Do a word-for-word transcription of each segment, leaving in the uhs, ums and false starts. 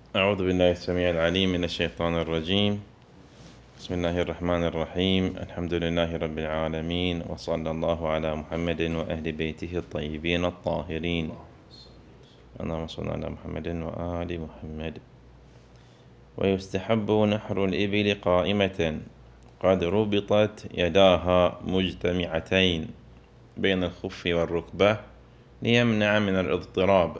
أعوذ بالله السميع العليم من الشيطان الرجيم. بسم الله الرحمن الرحيم. الحمد لله رب العالمين، وصلى الله على محمد وأهل بيته الطيبين الطاهرين. اللهم صل على محمد وآل محمد. ويستحب نحر الإبل قائمة قد ربطت يداها مجتمعتين بين الخف والركبة ليمنع من الاضطراب،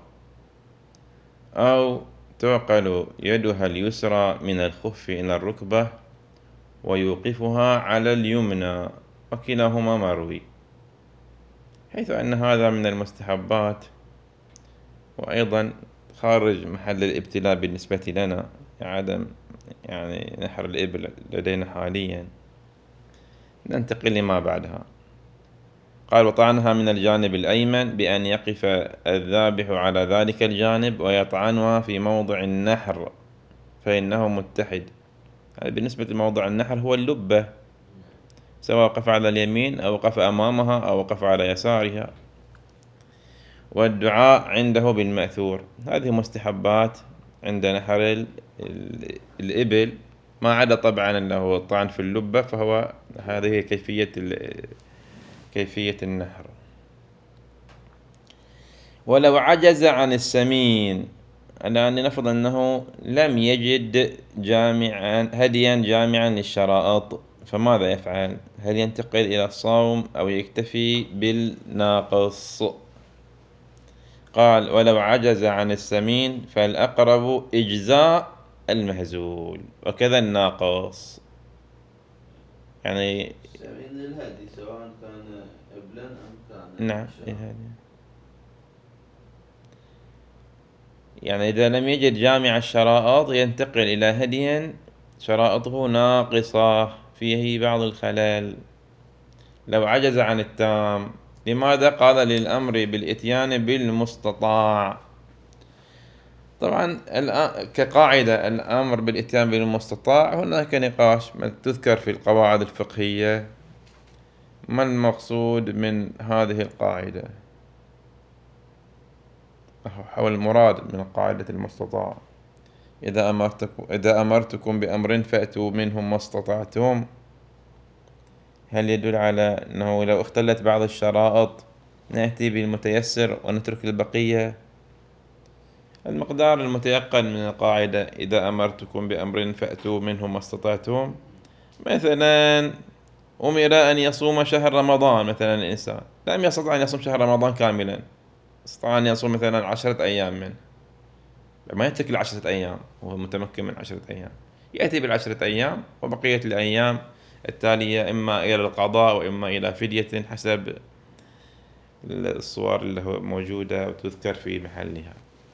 أو تعقل يدها اليسرى من الخف إلى الركبة ويوقفها على اليمنى، وكلاهما مروي، حيث أن هذا من المستحبات، وأيضا خارج محل الابتلاء بالنسبة لنا، عدم يعني نحر الإبل لدينا حاليا. ننتقل لما بعدها. قال: وطعنها من الجانب الأيمن بأن يقف الذابح على ذلك الجانب ويطعنها في موضع النحر فإنه متحد. بالنسبة لموضع النحر هو اللبة، سواء وقف على اليمين أو وقف أمامها أو وقف على يسارها. والدعاء عنده بالمأثور. هذه مستحبات عند نحر الإبل، ما عدا طبعا أنه الطعن في اللبة، فهو هذه كيفية كيفية النحر. ولو عجز عن السمين، الآن نفرض أنه لم يجد جامعا هديا جامعا للشرائط، فماذا يفعل؟ هل ينتقل إلى الصوم أو يكتفي بالناقص؟ قال: ولو عجز عن السمين فالأقرب إجزاء المهزول، وكذا الناقص. يعني السمين للهدي سواء كان إبلا أم كان نعم، شاة. يعني إذا لم يجد جامع الشرائط ينتقل إلى هدي شرائطه ناقصة فيه بعض الخلل. لو عجز عن التام، لماذا قال للأمر بالإتيان بالمستطاع؟ طبعا كقاعدة الأمر بالإتيان بالمستطاع هناك نقاش، ما تذكر في القواعد الفقهية ما المقصود من هذه القاعدة، حول المراد من قاعدة المستطاع. إذا أمرتكم, إذا أمرتكم بأمر فأتوا منه ما استطعتم، هل يدل على أنه لو اختلت بعض الشرائط نأتي بالمتيسر ونترك البقية؟ المقدار المتيقن من القاعدة إذا أمرتكم بأمر فأتوا منه ما استطعتم، مثلا أمر أن يصوم شهر رمضان، مثلا الإنسان لم يستطع أن يصوم شهر رمضان كاملا، استطاع أن يصوم مثلا عشرة أيام منه، ما يترك العشرة أيام، هو متمكن من عشرة أيام، يأتي بالعشرة أيام وبقية الأيام التالية إما إلى القضاء وإما إلى فدية حسب الصور اللي موجودة وتذكر في محلها.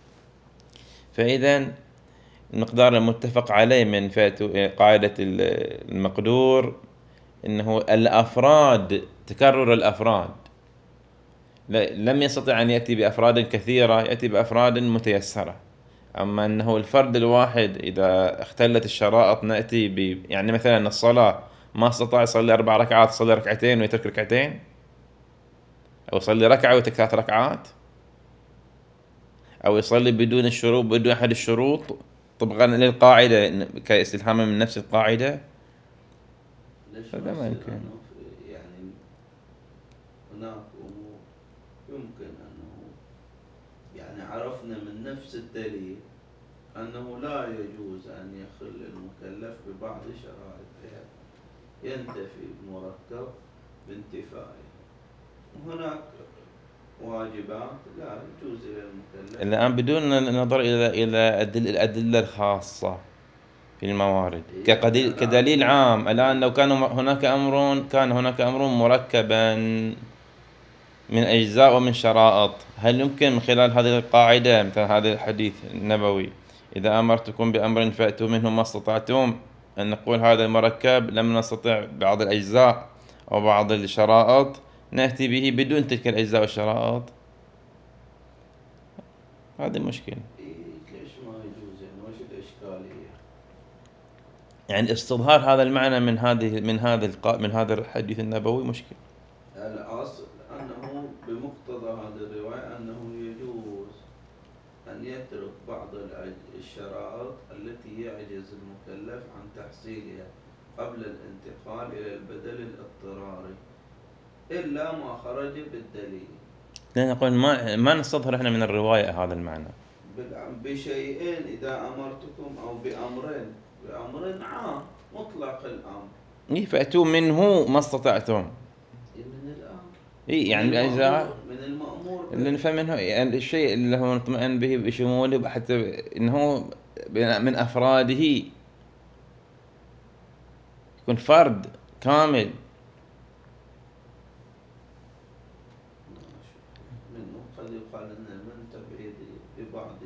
فإذا المقدار المتفق عليه من قاعدة المقدور إنه الأفراد، تكرر الأفراد، لم يستطع أن يأتي بأفراد كثيرة، يأتي بأفراد متيسرة. أما أنه الفرد الواحد إذا اختلت الشرائط نأتي ب يعني مثلا الصلاة ما استطاع يصلي أربع ركعات، يصلي ركعتين ويترك ركعتين، أو يصلي ركعة ويترك ثلاث ركعات، أو يصلي بدون الشروط، بدون أحد الشروط، طبقا للقاعدة كاستلهاما من نفس القاعدة. ليش ما هذا ما يصير يمكن. أنه يعني هناك أمور يمكن أنه يعني عرفنا من نفس الدليل أنه لا يجوز أن يخل المكلف ببعض شرائط بحيث ينتفي المركب بانتفائه. وهناك واجبات لا يجوز للمكلف الآن أن بدون النظر إلى إلى الأدلة الخاصة في الموارد يعني كقديل لا كدليل أقول عام. الآن لو كان هناك أمر كان هناك أمر مركبا من أجزاء ومن شرائط، هل يمكن من خلال هذه القاعدة مثل هذا الحديث النبوي إذا أمرتكم بأمر فأتوا منه ما استطعتم، أن نقول هذا المركب لم نستطع بعض الأجزاء أو بعض الشرائط نأتي به بدون تلك الأجزاء والشرائط؟ هذه مشكلة. إيه ليش ما يجوز؟ يعني وش الإشكالية؟ يعني استظهار هذا المعنى من هذه من هذا القا من هذا الحديث النبوي مشكلة. الأصل أنه بمقتضى هذه الرواية أنه يجوز أن يترك بعض الشرائط التي يعجز المكلف عن تحصيلها قبل الانتقال إلى البدل الاضطراري إلا ما خرج بالدليل. لأن نقول ما ما نستظهر إحنا من الرواية هذا المعنى. بشيئين إذا أمرتكم أو بأمرين، بأمر عام مطلق الأمر. إيه فأتوا منه ما استطعتم. من الأمر، إيه من يعني الأجزاء المأمور، من المأمور اللي به. نفهم منه يعني الشيء اللي هو نطمئن به بشموله حتى إنه من أفراده يكون فرد كامل. ما أشوف منه قد يقال أن من تبعيد ببعض.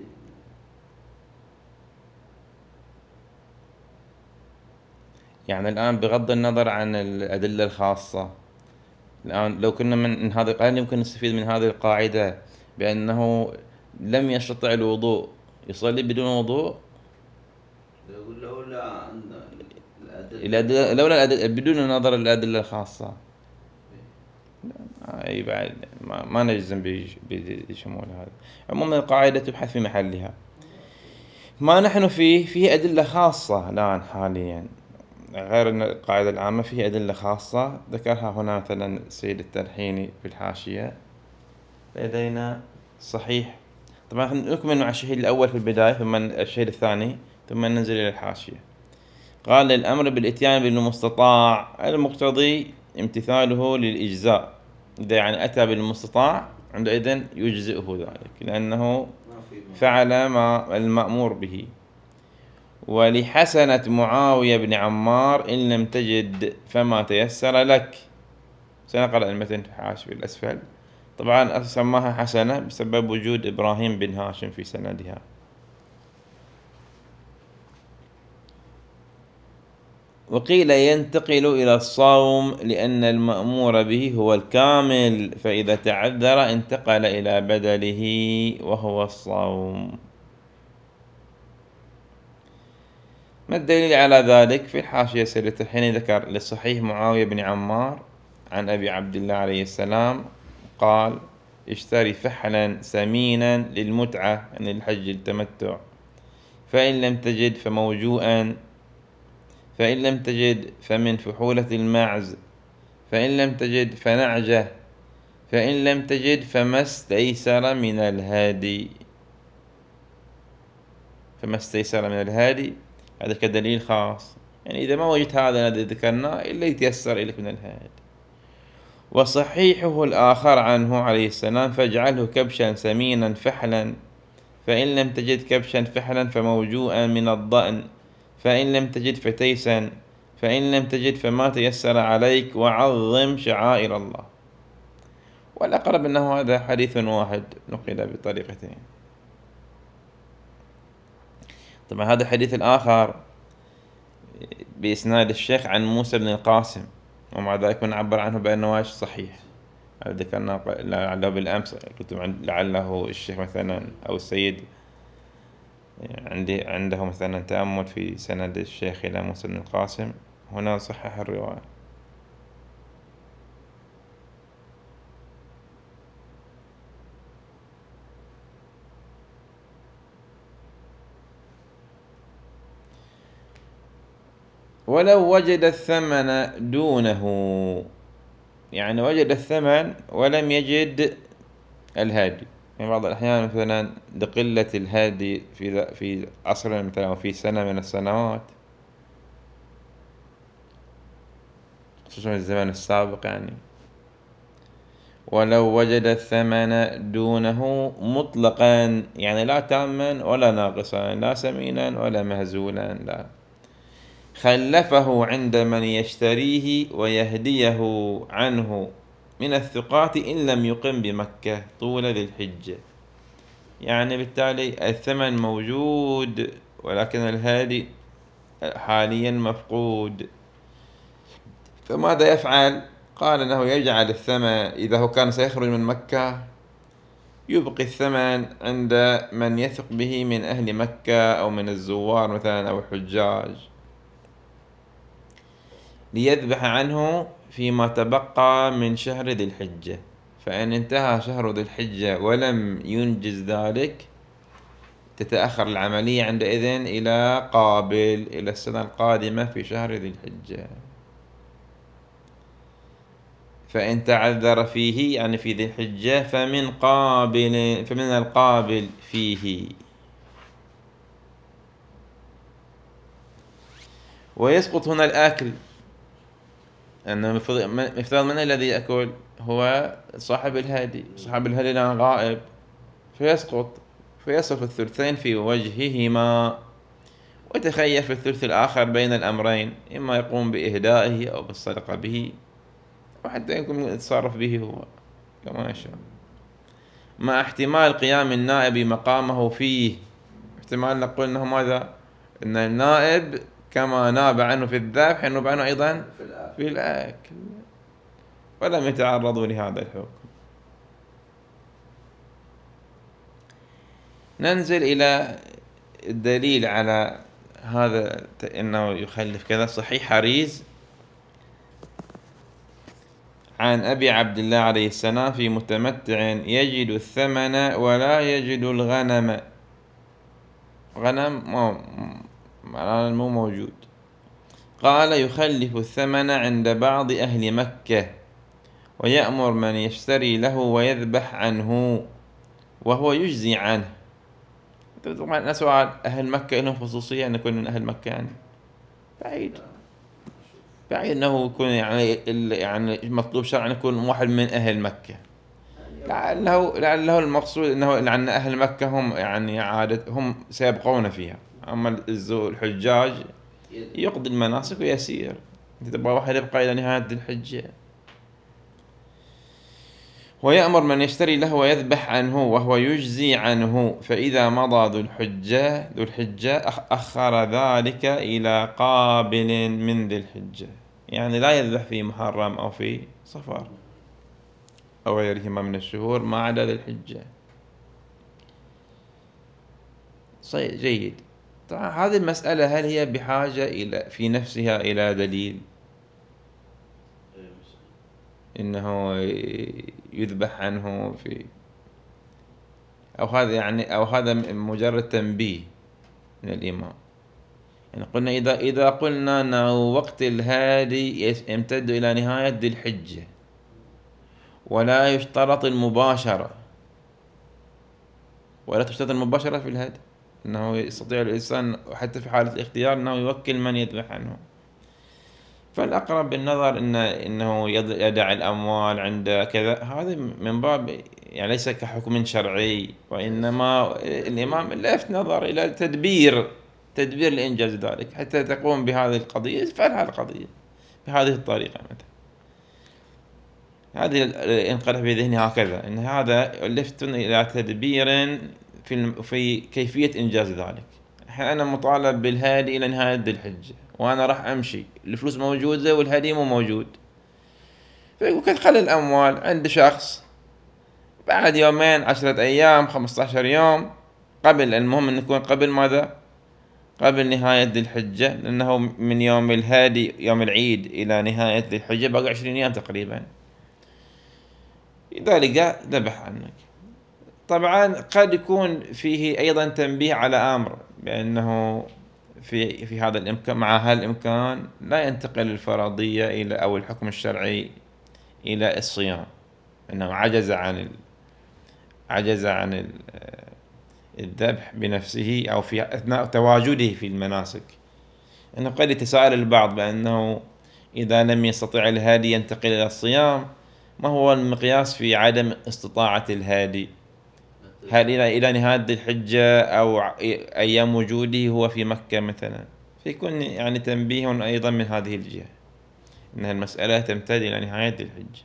يعني الآن بغض النظر عن الأدلة الخاصة، الآن لو كنا من هذه القاعدة يمكن نستفيد من هذه القاعدة بأنه لم يستطع الوضوء يصلي بدون وضوء. يقول لولا أن الأدلة الأدلة الخاصة. لولا الأدلة بدون نظر الأدلة الخاصة. إيه. أي بعد ما, ما نجزم بشمول هذا. عموما القاعدة تبحث في محلها. ما نحن فيه فيه أدلة خاصة الآن حاليا غير أن القاعدة العامة فيه أدلة خاصة ذكرها هنا مثلا السيد التلحيني في الحاشية. لدينا صحيح. طبعا نكمل مع الشهيد الأول في البداية ثم الشهيد الثاني ثم ننزل إلى الحاشية. قال الأمر بالإتيان بالمستطاع المقتضي امتثاله للإجزاء. إذا يعني أتى بالمستطاع عندئذ يجزئه ذلك لأنه فعل ما المأمور به. ولحسنة معاوية بن عمار إن لم تجد فما تيسر لك. سنقرأ المتن في حاشية الأسفل. طبعا سماها حسنة بسبب وجود إبراهيم بن هاشم في سندها. وقيل ينتقل إلى الصوم لأن المأمور به هو الكامل فإذا تعذر انتقل إلى بدله وهو الصوم. ما الدليل على ذلك؟ في الحاشية سيرة الحين ذكر لصحيح معاوية بن عمار عن أبي عبد الله عليه السلام قال اشتري فحلا سمينا للمتعة يعني الحج التمتع فإن لم تجد فموجوءا فإن لم تجد فمن فحولة الماعز فإن لم تجد فنعجة فإن لم تجد فما استيسر من الهادي. فما استيسر من الهادي هذا كدليل خاص يعني إذا ما وجدت هذا الذي ذكرناه إلا يتيسر إليك من الهادي. وصحيحه الآخر عنه عليه السلام فاجعله كبشا سمينا فحلا فإن لم تجد كبشا فحلا فموجوءا من الضأن فإن لم تجد فتيسا فإن لم تجد فما تيسر عليك وعظم شعائر الله. والأقرب أنه هذا حديث واحد نقل بطريقتين. طبعا هذا الحديث الآخر بإسناد الشيخ عن موسى بن القاسم ومع ذلك نعبر عنه بأنه صحيح. ذكرنا لعله بالأمس قلت لعله الشيخ مثلا أو السيد عندي عنده مثلا تأمل في سند الشيخ إلى موسى بن القاسم هنا صحح الرواية. ولو وجد الثمن دونه يعني وجد الثمن ولم يجد الهادي. يعني بعض الأحيان مثلا لقلة الهادي في في عصر مثلا أو في سنة من السنوات خصوصا الزمن السابق يعني. ولو وجد الثمن دونه مطلقا يعني لا تاما ولا ناقصا لا سمينا ولا مهزولا لا خلفه عند من يشتريه ويهديه عنه من الثقات إن لم يقم بمكة طول ذي الحجة. يعني بالتالي الثمن موجود ولكن الهادي حاليا مفقود. فماذا يفعل؟ قال أنه يجعل الثمن إذا هو كان سيخرج من مكة يبقي الثمن عند من يثق به من أهل مكة أو من الزوار مثلا أو الحجاج ليذبح عنه فيما تبقى من شهر ذي الحجة. فإن انتهى شهر ذي الحجة ولم ينجز ذلك تتأخر العملية عندئذ إلى قابل، إلى السنة القادمة في شهر ذي الحجة. فإن تعذر فيه يعني في ذي الحجة فمن قابل فمن القابل فيه. ويسقط هنا الآكل، أن مفترض من الذي يأكل؟ هو صاحب الهدي، صاحب الهدي الآن غائب، فيسقط فيصرف الثلثين في وجههما، ويتخير في الثلث الآخر بين الأمرين، إما يقوم بإهدائه أو بالصدقة به، أو حتى يكون يتصرف به هو كما يشاء، مع احتمال قيام النائب مقامه فيه. احتمال نقول أنه ماذا؟ أن النائب كما ناب عنه في الذبح ينوب عنه أيضا في الأكل، ولم يتعرضوا لهذا الحكم. ننزل إلى الدليل على هذا أنه يخلف كذا. صحيح حريز عن أبي عبد الله عليه السلام في متمتع يجد الثمن ولا يجد الغنم. غنم مو مو موجود. قال يخلف الثمن عند بعض أهل مكة ويأمر من يشتري له ويذبح عنه وهو يجزي عنه. طبعا سؤال، أهل مكة لهم خصوصية أن يكون من أهل مكة؟ يعني بعيد، بعيد أنه يكون يعني يعني مطلوب شرعا يكون واحد من أهل مكة. لعله لعله المقصود أنه لأن أهل مكة هم يعني عادة هم سيبقون فيها، أما الحجاج يقضي المناسك ويسير. أنت تبغى واحد يبقى إلى نهاية الحجة. ويأمر من يشتري له ويذبح عنه وهو يجزي عنه، فإذا مضى ذو الحجة ذو الحجة أخر ذلك إلى قابل من ذي الحجة، يعني لا يذبح في محرم أو في صفر أو غيرهما من الشهور ما عدا ذي الحجة. صحيح، جيد. طبعا هذه المسألة هل هي بحاجة إلى في نفسها إلى دليل إنه يذبح عنه في، أو هذا يعني أو هذا مجرد تنبيه من الإمام؟ يعني قلنا إذا إذا قلنا أنه وقت الهادي يمتد إلى نهاية ذي الحجة ولا يشترط المباشرة، ولا تشترط المباشرة في الهدي، أنه يستطيع الإنسان حتى في حالة الاختيار أنه يوكل من يذبح عنه. فالأقرب بالنظر إن إنه يدع الأموال عند كذا، هذا من باب يعني ليس كحكم شرعي، وإنما الإمام لفت نظر إلى تدبير تدبير لإنجاز ذلك حتى تقوم بهذه القضية، فعل القضية بهذه الطريقة مثلا. هذه انقلب في ذهني هكذا، إن هذا لفت إلى تدبير في في كيفية إنجاز ذلك. أنا مطالب بالهادي إلى نهاية ذي الحجة، وأنا راح أمشي، الفلوس موجودة والهدي مو موجود، فيقول خلي الأموال عند شخص بعد يومين، عشرة أيام، خمسة عشر يوم قبل، المهم أن يكون قبل ماذا؟ قبل نهاية ذي الحجة، لأنه من يوم الهادي يوم العيد إلى نهاية ذي الحجة بقى عشرين يوم تقريبا. إذا لقى ذبح عنك. طبعا قد يكون فيه أيضا تنبيه على أمر بأنه في في هذا الإمكان، مع هالإمكان لا ينتقل الفرضية إلى أو الحكم الشرعي إلى الصيام، أنه عجز عن ال... عجز عن الذبح بنفسه أو في أثناء تواجده في المناسك. أنه قد يتساءل البعض بأنه إذا لم يستطع الهادي ينتقل إلى الصيام، ما هو المقياس في عدم استطاعة الهادي؟ هل إلى إلى نهاية الحجة أو أيام وجوده هو في مكة مثلا؟ فيكون يعني تنبيه أيضا من هذه الجهة أن المسألة تمتد إلى نهاية الحجة.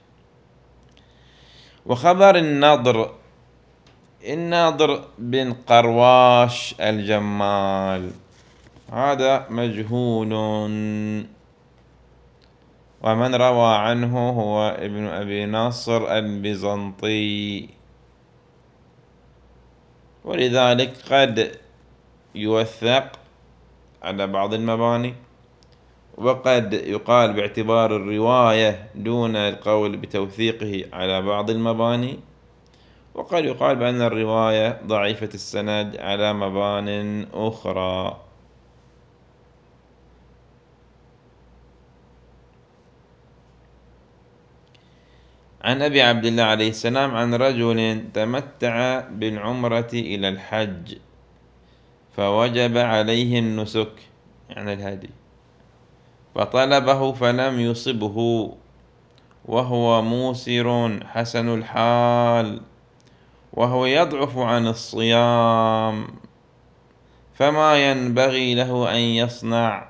وخبر النضر، الناضر بن قرواش الجمال هذا مجهول، ومن روى عنه هو ابن أبي نصر البيزنطي، ولذلك قد يوثق على بعض المباني، وقد يقال باعتبار الرواية دون القول بتوثيقه على بعض المباني، وقد يقال بأن الرواية ضعيفة السند على مبان أخرى. عن أبي عبد الله عليه السلام عن رجل تمتع بالعمرة إلى الحج فوجب عليه النسك، يعني الهدي، فطلبه فلم يصبه وهو موسر حسن الحال وهو يضعف عن الصيام، فما ينبغي له أن يصنع؟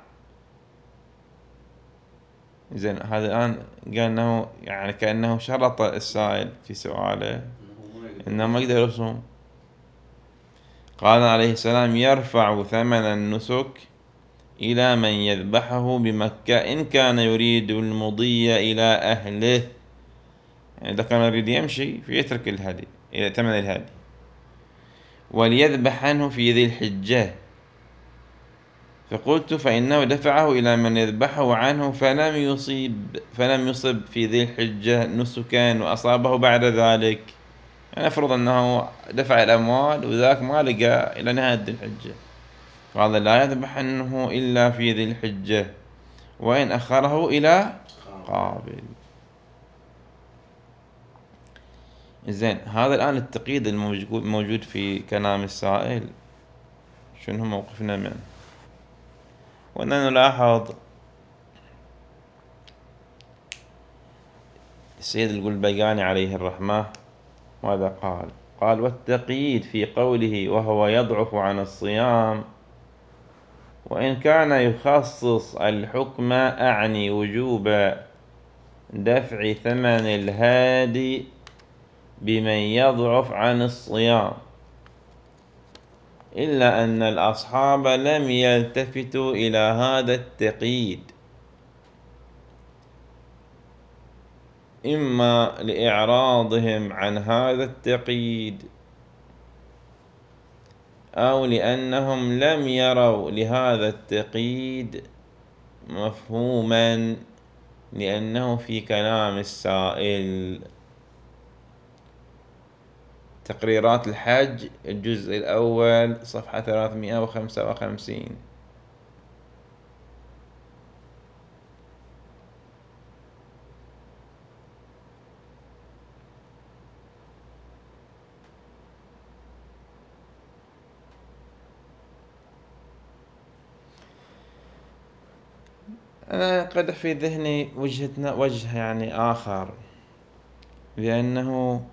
زين، هذا الآن قال أنه يعني كأنه شرط السائل في سؤاله إنه ما يقدر يصوم. قال عليه السلام: يرفع ثمن النسك إلى من يذبحه بمكة إن كان يريد المضي إلى أهله، يعني إذا كان يريد يمشي فيترك الهدي إلى ثمن الهدي، وليذبح عنه في ذي الحجة. فقلت: فإنه دفعه إلى من يذبحه عنه فلم يصيب فلم يصب في ذي الحجة نسكا وأصابه بعد ذلك، يعني أفرض أنه دفع الأموال وذاك ما لقى إلى نهاية ذي الحجة، قال: لا يذبح عنه إلا في ذي الحجة وإن أخره إلى قابل. زين، هذا الآن التقييد الموجود في كلام السائل شنو موقفنا منه؟ وأننا نلاحظ السيد القلبياني عليه الرحمة ماذا قال؟ قال: والتقييد في قوله وهو يضعف عن الصيام وإن كان يخصص الحكم أعني وجوب دفع ثمن الهادي بمن يضعف عن الصيام، إلا أن الأصحاب لم يلتفتوا إلى هذا التقييد، إما لإعراضهم عن هذا التقييد أو لأنهم لم يروا لهذا التقييد مفهوما لأنه في كلام السائل. تقريرات الحج الجزء الأول صفحة ثلاثمائة وخمسة وخمسين. أنا قدح في ذهني وجهتنا وجه يعني آخر، بأنه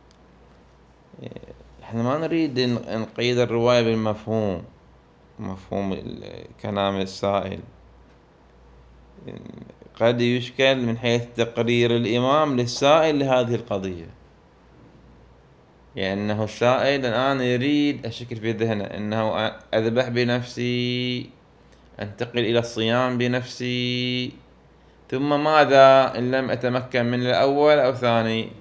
إحنا ما نريد نقيد الرواية بالمفهوم، مفهوم كلام السائل، قد يشكل من حيث تقرير الإمام للسائل لهذه القضية، لأنه يعني السائل الآن يريد أشكل في ذهنه أنه أذبح بنفسي، أنتقل إلى الصيام بنفسي، ثم ماذا إن لم أتمكن من الأول أو ثاني؟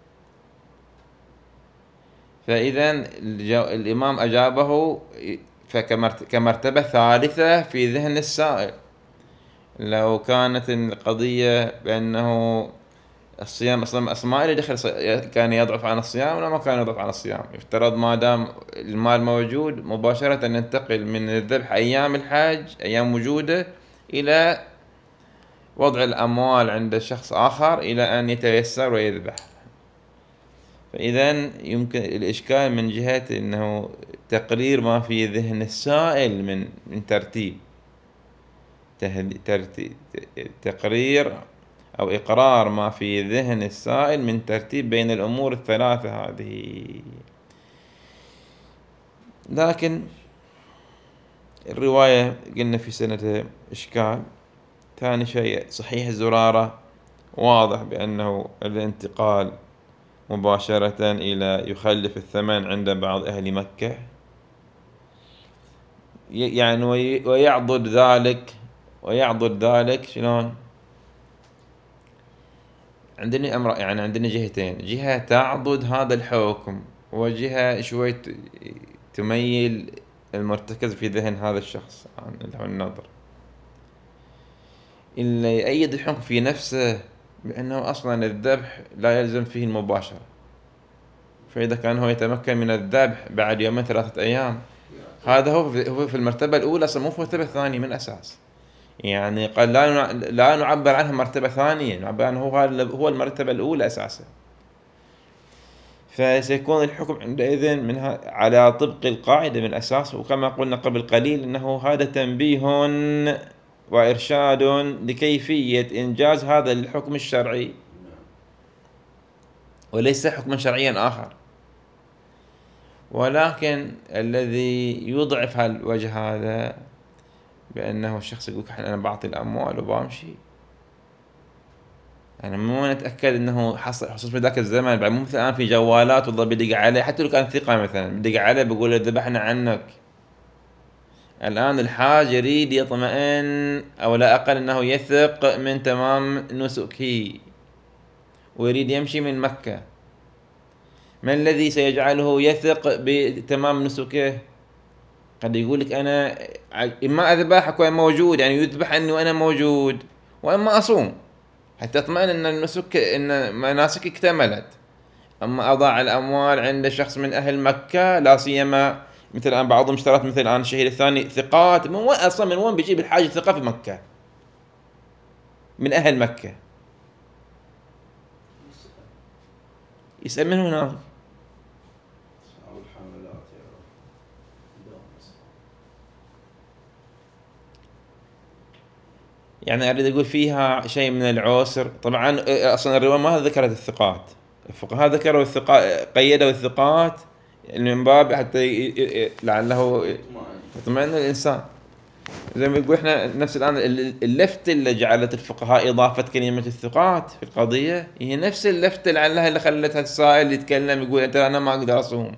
فإذا الإمام أجابه كمرتبة ثالثة في ذهن السائل. لو كانت القضية بأنه الصيام أصلا ما إلي دخل، كان يضعف عن الصيام ولا ما كان يضعف عن الصيام، يفترض ما دام المال موجود مباشرة ننتقل من الذبح أيام الحج أيام وجوده إلى وضع الأموال عند شخص آخر إلى أن يتيسر ويذبح. فإذا يمكن الإشكال من جهة أنه تقرير ما في ذهن السائل من من ترتيب تقرير أو إقرار ما في ذهن السائل من ترتيب بين الأمور الثلاثة هذه. لكن الرواية قلنا في سنة إشكال. ثاني شيء صحيح الزرارة واضح بأنه الانتقال مباشرة إلى يخلف الثمن عند بعض أهل مكة، يعني ويعضد ذلك ويعضد ذلك شلون؟ عندنا أمر، يعني عندنا جهتين، جهة تعضد هذا الحكم وجهة شوي تميل المرتكز في ذهن هذا الشخص عن النظر، اللي يأيد الحكم في نفسه بأنه أصلا الذبح لا يلزم فيه المباشرة، فإذا كان هو يتمكن من الذبح بعد يومين ثلاثة أيام، يعتبر. هذا هو في هو في المرتبة الأولى أصلا، مو في المرتبة الثانية من الأساس. يعني قد لا نع- لا نعبر عنه مرتبة ثانية، نعبر عنه هو هو المرتبة الأولى أساسا. فسيكون الحكم عندئذ منها على طبق القاعدة من الأساس. وكما قلنا قبل قليل أنه هذا تنبيه وإرشاد لكيفية إنجاز هذا الحكم الشرعي، نعم. وليس حكما شرعيا آخر. ولكن الذي يضعف هالوجه هذا بأنه الشخص يقول أنا بعطي الأموال وبامشي. يعني مو نتأكد أنه حصل، خصوصا في ذاك الزمن بعد، مو مثل الآن في جوالات والله بيدق عليه، حتى لو كان ثقة مثلا بيدق عليه بيقول له ذبحنا عنك. الآن الحاج يريد يطمئن، أو لا أقل أنه يثق من تمام نسكه، ويريد يمشي من مكة. ما الذي سيجعله يثق بتمام نسكه؟ قد يقول لك أنا إما أذبح وأنا موجود، يعني يذبح أني وأنا موجود، وإما أصوم حتى أطمئن أن النسك، أن مناسكي اكتملت. أما أضاع الأموال عند شخص من أهل مكة، لا سيما مثل الآن بعضهم اشترط، مثل الآن الشهيد الثاني ثقات، من وين أصلا من وين بيجيب الحاج ثقة في مكة من أهل مكة؟ يسأل. يسأل من هناك. أصحاب الحملات يعرف عندهم أصحاب. يعني أريد أقول فيها شيء من العسر. طبعا أصلا الرواية ما ذكرت الثقات، الفقهاء ذكروا الثقات، قيدوا الثقات من باب حتى ي- ي- لعله يطمئن. يطمئن الإنسان. زي ما يقول احنا نفس الآن اللفت اللي جعلت الفقهاء إضافة كلمة الثقات في القضية، هي نفس اللفت لعلها اللي خلتها السائل يتكلم يقول أنت أنا ما أقدر أصوم.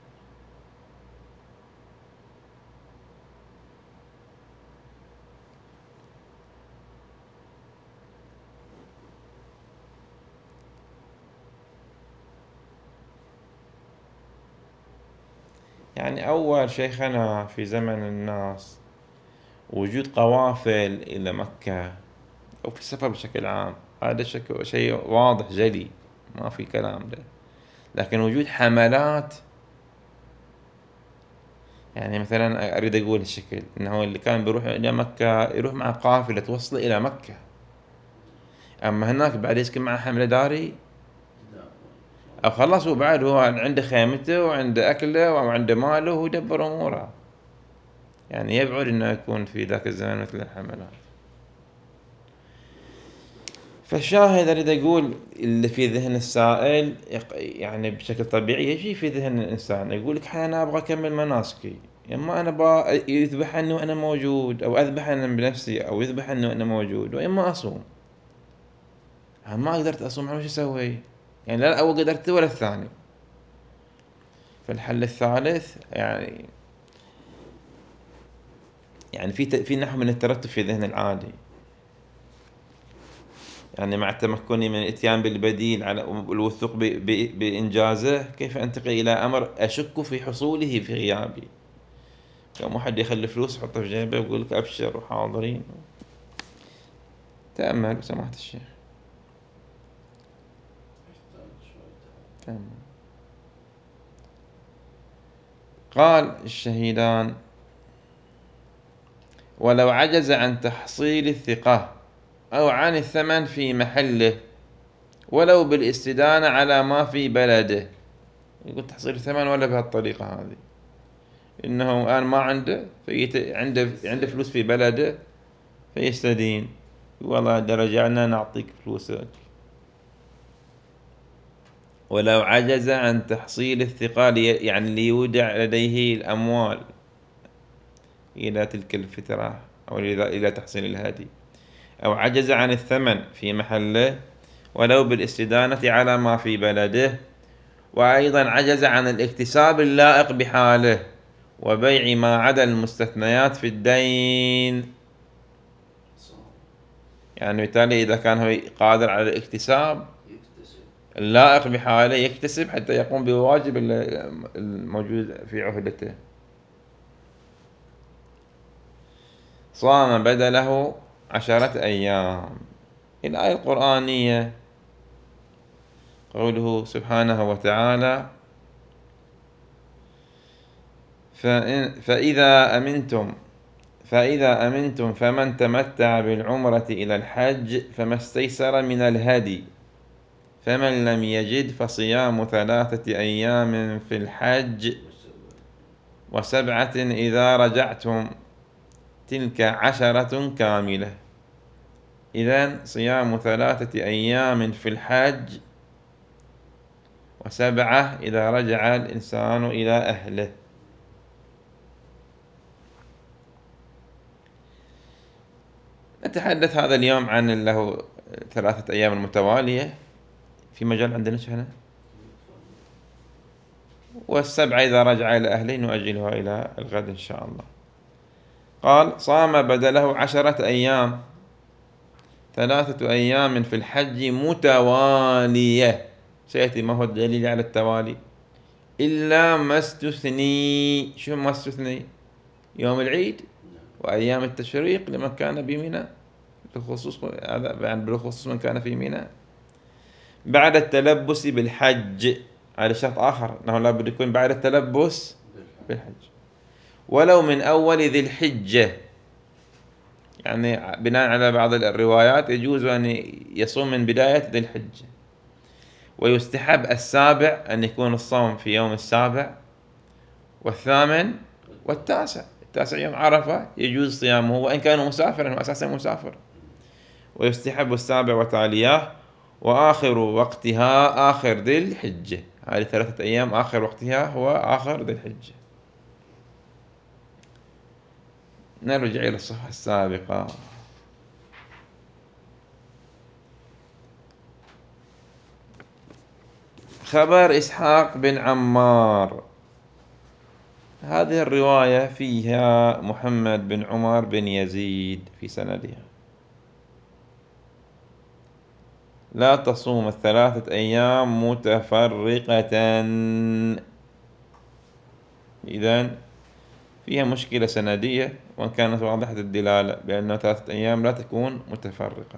يعني أول شيخنا في زمن الناس وجود قوافل إلى مكة أو في السفر بشكل عام، هذا شيء واضح جلي، ما في كلام ده. لكن وجود حملات، يعني مثلا أريد أقول الشكل أنه اللي كان بيروح إلى مكة يروح مع قافلة توصله إلى مكة، أما هناك بعد يسكن مع حملة داري، لا. أو خلاص هو بعد هو عنده خيمته وعنده أكله وعنده ماله ويدبر أموره. يعني يبعد أنه يكون في ذاك الزمان مثل الحملات. فالشاهد أريد أقول اللي في ذهن السائل يعني بشكل طبيعي يجي في ذهن الإنسان، يقول لك أنا أبغى أكمل مناسكي، إما أنا أبغى يذبح عني وأنا موجود، أو أذبح أنا بنفسي، أو يذبح عني وأنا موجود، وإما أصوم. ما قدرت أصوم وش أسوي؟ يعني لا الأول قدرت ولا الثاني. فالحل الثالث يعني يعني في في نحو من الترتب في ذهن العادي، يعني مع تمكني من الاتيان بالبديل على والوثوق بإنجازه، كيف أنتقل إلى أمر أشك في حصوله في غيابي؟ كم واحد يخلي فلوس يحطها في جيبه ويقول لك أبشر وحاضرين. تأمل سماحة الشيخ. يحتاج شوي تعب. تأمل. قال الشهيدان: ولو عجز عن تحصيل الثقة أو عن الثمن في محله ولو بالاستدانة على ما في بلده. يقول تحصيل الثمن ولا بهالطريقة هذه، إنه الآن ما عنده فيت... عنده عنده فلوس في بلده فيستدين، والله رجعنا نعطيك فلوسك. ولو عجز عن تحصيل الثقة، يعني ليودع لديه الأموال إلى تلك الفترة أو إلى تحصيل الهدي، أو عجز عن الثمن في محله ولو بالاستدانة على ما في بلده، وأيضا عجز عن الاكتساب اللائق بحاله وبيع ما عدا المستثنيات في الدين. صار يعني بالتالي إذا كان هو قادر على الاكتساب يكتسب. اللائق بحاله يكتسب حتى يقوم بواجب الموجود في عهدته، صام بدله عشرة أيام. الآية القرآنية قوله سبحانه وتعالى: فإن فإذا أمنتم فإذا أمنتم فمن تمتع بالعمرة إلى الحج فما استيسر من الهدي، فمن لم يجد فصيام ثلاثة أيام في الحج وسبعة إذا رجعتم، تلك عشرة كاملة. إذن صيام ثلاثة أيام في الحج وسبعة إذا رجع الإنسان إلى أهله. نتحدث هذا اليوم عن له ثلاثة أيام المتوالية، في مجال عندنا هنا، والسبعة إذا رجع إلى أهله نؤجلها إلى الغد إن شاء الله. قال: صام بدله عشرة أيام، ثلاثة أيام في الحج متوالية. سيأتي ما هو الدليل على التوالي؟ إلا ما استثني. شو ما استثني؟ يوم العيد وأيام التشريق لمن كان بمنى، بالخصوص يعني بالخصوص من كان في منى، بعد التلبس بالحج. على شرط آخر أنه لا بد يكون بعد التلبس بالحج، ولو من أول ذي الحجة. يعني بناء على بعض الروايات يجوز أن يصوم من بداية ذي الحجة، ويستحب السابع أن يكون الصوم في يوم السابع والثامن والتاسع. التاسع يوم عرفة يجوز صيامه وإن كان مسافرا، هو أساسا مسافر. ويستحب السابع وتالياه، وآخر وقتها آخر ذي الحجة. هذه ثلاثة أيام آخر وقتها هو آخر ذي الحجة. نرجع إلى الصفحة السابقة. خبر إسحاق بن عمار. هذه الرواية فيها محمد بن عمر بن يزيد في سندها. لا تصوم الثلاثة أيام متفرقة. إذن فيها مشكلة سندية، وإن كانت واضحة الدلالة بأن ثلاثة أيام لا تكون متفرقة.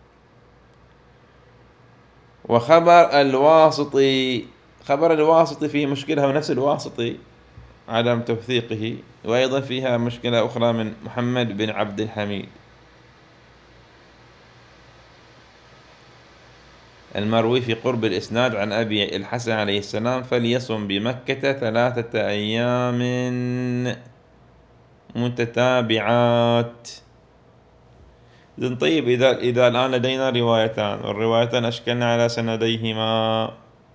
وخبر الواسطي، خبر الواسطي فيه مشكلة، ونفس الواسطي عدم توثيقه. وأيضا فيها مشكلة أخرى من محمد بن عبد الحميد المروي في قرب الإسناد عن أبي الحسن عليه السلام: فليصم بمكة ثلاثة أيام متتابعات. إذن طيب، إذا إذا الآن لدينا روايتان والروايتان أشكلنا على سنديهما،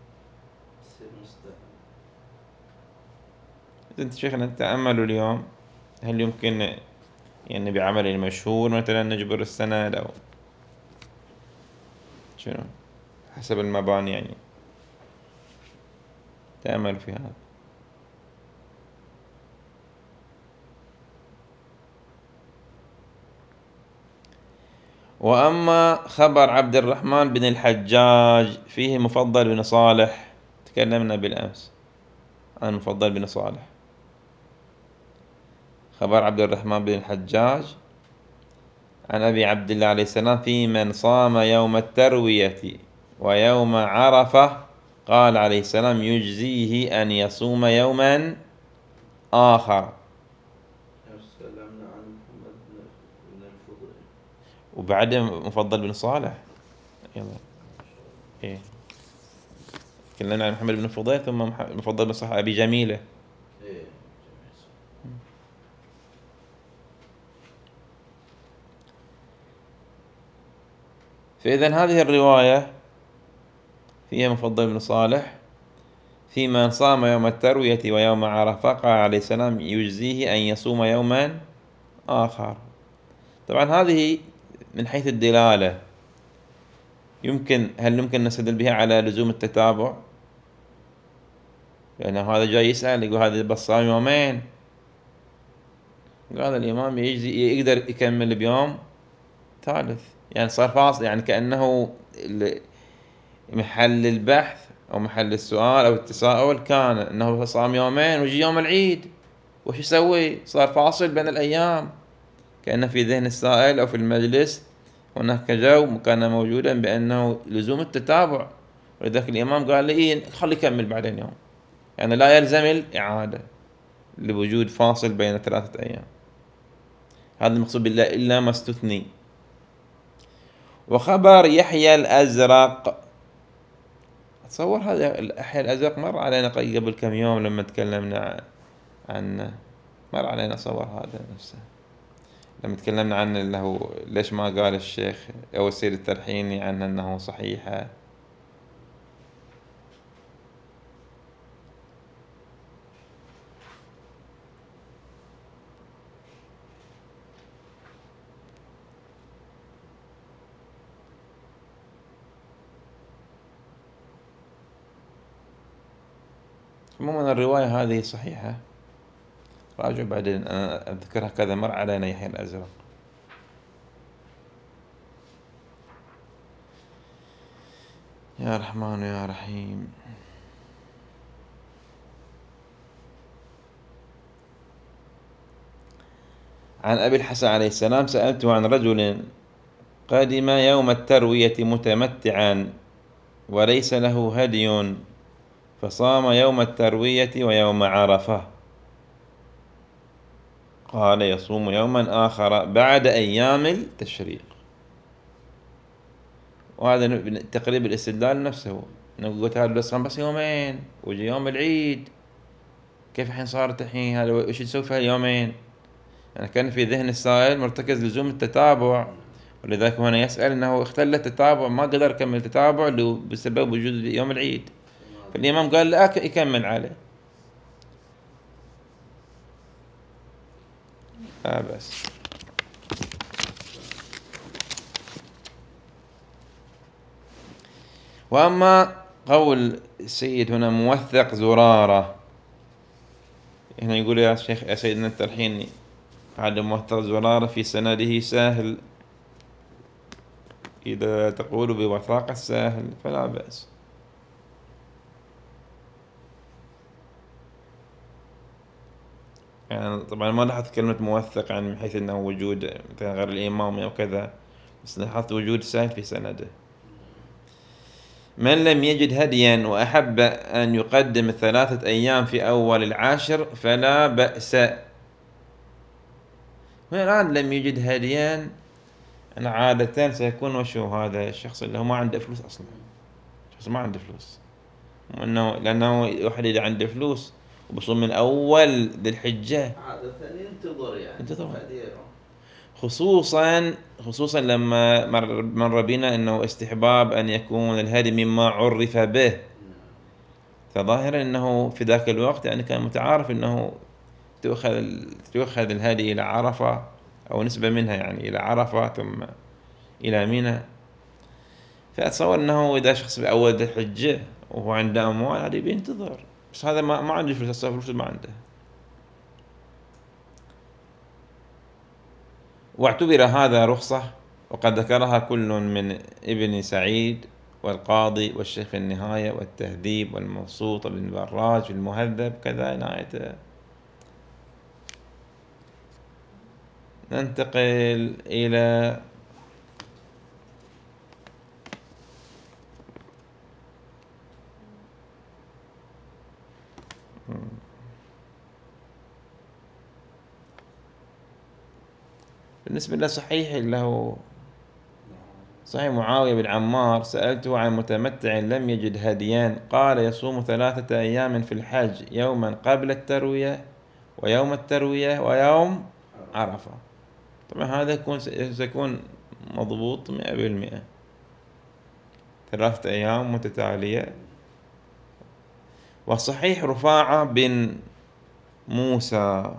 إذن شيخنا تأملوا اليوم، هل يمكن يعني بعمل مشهور مثلا نجبر السند أو شنو حسب المباني؟ يعني تأمل في هذا. وأما خبر عبد الرحمن بن الحجاج فيه مفضل بن صالح، تكلمنا بالأمس عن مفضل بن صالح. خبر عبد الرحمن بن الحجاج عن أبي عبد الله عليه السلام: في من صام يوم التروية ويوم عرفة قال عليه السلام: يجزيه أن يصوم يوما آخر. تكلمنا عن محمد بن الفضيل وبعد مفضل بن صالح. يلا إيه، تكلمنا عن محمد بن الفضيل ثم مفضل بن صالح أبي جميلة. إيه جميل صح. فإذن هذه الرواية فيها مفضل بن صالح: في من صام يوم التروية ويوم عرفة قال عليه السلام: يجزيه أن يصوم يوما آخر. طبعا هذه من حيث الدلالة يمكن هل يمكن نستدل بها على لزوم التتابع؟ لأن يعني هذا جاي يسأل يقول هذا بس صام يومين، قال الإمام يجزي يقدر يكمل بيوم ثالث. يعني صار فاصل، يعني كأنه محل البحث أو محل السؤال أو التساؤل كان أنه صام يومين ويجي يوم العيد وش يسوي؟ صار فاصل بين الأيام، كأن في ذهن السائل أو في المجلس هناك جو كان موجودا بأنه لزوم التتابع، ولذلك الإمام قال لي إيه خلي يكمل بعدين يوم، يعني لا يلزم الإعادة. لوجود فاصل بين ثلاثة أيام. هذا المقصود بالله إلا ما استثني. وخبر يحيى الأزرق، تصور هذا يحيى الأزرق مر علينا قبل كم يوم لما تكلمنا عنه، مر علينا صور هذا نفسه لما تكلمنا عنه، اللي هو ليش ما قال الشيخ أو السيد الترحيني عنه أنه صحيحة. عموما الرواية هذه صحيحة، راجع بعدين، أنا أذكرها كذا مر علينا يحيى الأزرق. يا رحمن يا رحيم. عن أبي الحسن عليه السلام: سألته عن رجل قدم يوم التروية متمتعا وليس له هدي فصام يوم التروية ويوم عرفة، قال يصوم يوما آخر بعد أيام التشريق. وهذا تقريب الاستدلال نفسه، نقول هذا بس بس يومين وجي يوم العيد، كيف الحين صارت الحين هذا وش نسوي في هاليومين؟ يعني كان في ذهن السائل مرتكز لزوم التتابع، ولذلك هنا يسأل أنه اختل التتابع، ما قدر يكمل التتابع بسبب وجود يوم العيد، فالإمام قال لا يكمل عليه. آه بس. وأما قول السيد هنا موثق زرارة، هنا يقول يا شيخ يا سيدنا الترحيني هذا موثق زرارة في سنده سهل، إذا تقول بوثاقة السهل فلا بأس. يعني طبعا ما لاحظت كلمة موثق يعني من حيث أنه وجود مثلا غير الإمام أو كذا، بس لاحظت وجود سهل في سنده. من لم يجد هديا وأحب أن يقدم ثلاثة أيام في أول العاشر فلا بأس. هنا الآن لم يجد هديا، أنا عادة سيكون وشو هذا الشخص اللي هو ما عنده فلوس أصلا، شخص ما عنده فلوس، وأنه لأنه واحد إذا عنده فلوس وبصوم من أول ذي الحجة عادة ينتظر يعني ينتظر، الهدية، خصوصا خصوصا لما مر مر بنا أنه استحباب أن يكون الهدي مما عرف به، فظاهرا أنه في ذاك الوقت يعني كان متعارف أنه تؤخذ تؤخذ الهدي إلى عرفة أو نسبة منها يعني إلى عرفة ثم إلى منى، فأتصور أنه إذا شخص في أول ذي الحجة وهو عنده أموال هذا بينتظر، بس هذا ما, ما عنده فلوس، فلوس ما عنده. واعتبر هذا رخصة، وقد ذكرها كل من ابن سعيد والقاضي والشيخ في النهاية والتهذيب والمبسوط بن براج في المهذب كذا نهاية. ننتقل إلى بالنسبة لصحيح له صحيح معاوية بن عمار: سألته عن متمتع لم يجد هديان قال يصوم ثلاثة أيام في الحج، يوما قبل التروية ويوم التروية ويوم عرفة. طبعا هذا يكون سيكون مضبوط مئة بالمئة، ثلاثة أيام متتالية. وصحيح رفاعة بن موسى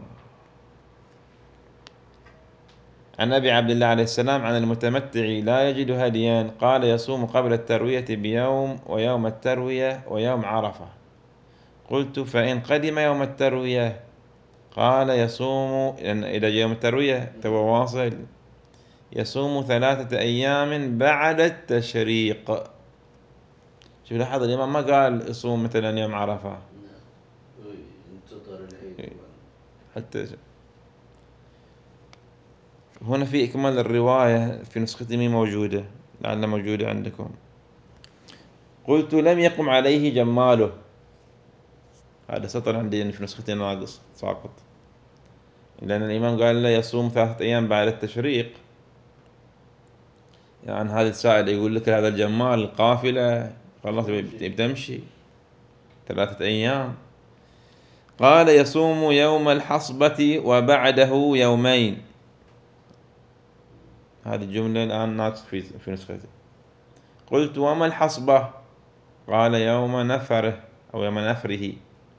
عن أبي عبد الله عليه السلام عن المتمتع لا يجد هديان قال يصوم قبل التروية بيوم ويوم التروية ويوم عرفة. قلت فإن قدم يوم التروية قال يصوم، لأن إذا جاء يوم التروية تو واصل يصوم ثلاثة أيام بعد التشريق. شوف لاحظ الإمام ما قال يصوم مثلا يوم عرفة، ينتظر العيد حتى هنا في إكمال الرواية في نسختي مي موجودة، لعل موجودة عندكم. قلت لم يقم عليه جماله، هذا سطر عندي في نسختي ناقص ساقط، لأن الإمام قال له يصوم ثلاثة أيام بعد التشريق. يعني هذا السائل يقول لك هذا الجمال القافلة خلاص بتمشي ثلاثة أيام. قال يصوم يوم الحصبة وبعده يومين. هذه الجملة الآن ناقص في في نسختي. قلت وما الحصبة؟ قال يوم نفره أو يوم نفره،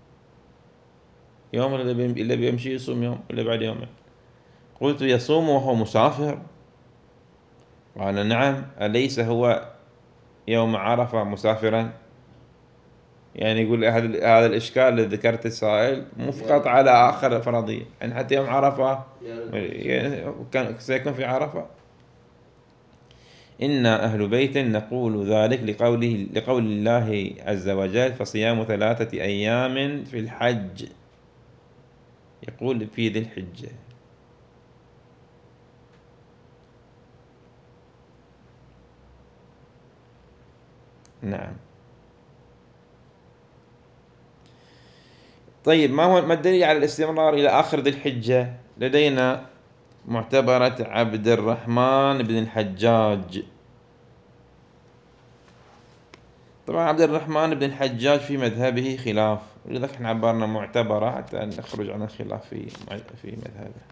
يوم اللي بيمشي يصوم يوم اللي بعد يومين. قلت يصوم وهو مسافر؟ قال نعم، أليس هو يوم عرفة مسافرا؟ يعني يقول هذا الإشكال اللي ذكرت السائل مو فقط على آخر الفرضية، يعني حتى يوم عرفة كان سيكون في عرفة. إنا أهل بيت نقول ذلك لقوله لقول الله عز وجل فصيام ثلاثة أيام في الحج، يقول في ذي الحجة. نعم. طيب ما هو ما الدليل على الاستمرار إلى آخر ذي الحجة؟ لدينا معتبرة عبد الرحمن بن الحجاج. طبعا عبد الرحمن بن الحجاج في مذهبه خلاف، ولذلك احنا عبرنا معتبرة حتى نخرج عن الخلاف في في مذهبه.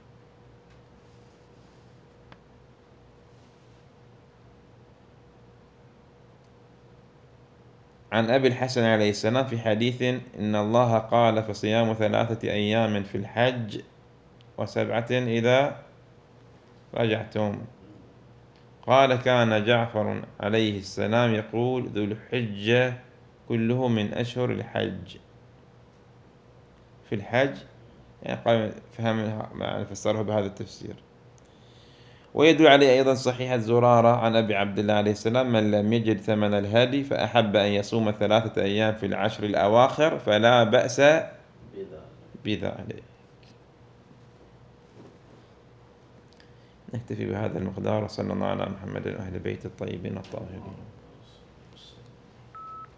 عن أبي الحسن عليه السلام في حديث إن الله قال فصيام ثلاثة أيام في الحج وسبعة إذا رجعتم. قال كان جعفر عليه السلام يقول ذو الحجة كله من أشهر الحج. في الحج يعني قال فهم فسره بهذا التفسير. ويدل عليه أيضا صحيحة زرارة عن أبي عبد الله عليه السلام من لم يجد ثمن الهدي فأحب أن يصوم ثلاثة أيام في العشر الأواخر فلا بأس بذلك. نكتفي بهذا المقدار، وصلى الله على محمد وأهل بيت الطيبين الطاهرين.